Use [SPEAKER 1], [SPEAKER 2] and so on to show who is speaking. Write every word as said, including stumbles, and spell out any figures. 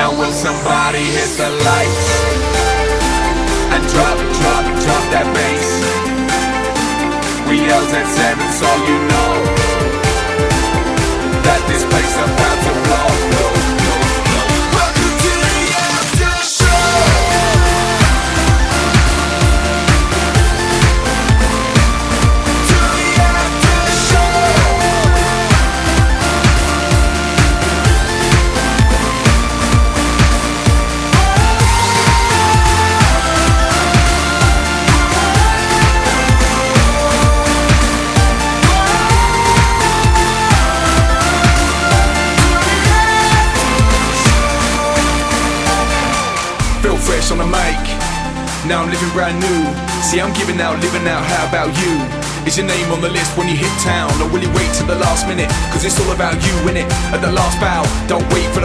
[SPEAKER 1] will somebody hit the lights and drop, drop, drop that bass? We yelled at seven, so you know that this place about to blow, blow, blow, blow. Welcome to the after show. To the after show. Feel fresh on the mic, now I'm living brand new. See, I'm giving out, living out, how about you? Is your name on the list when you hit town? Or will you wait till the last minute? Cause it's all about you, innit? At the last bow, don't wait for the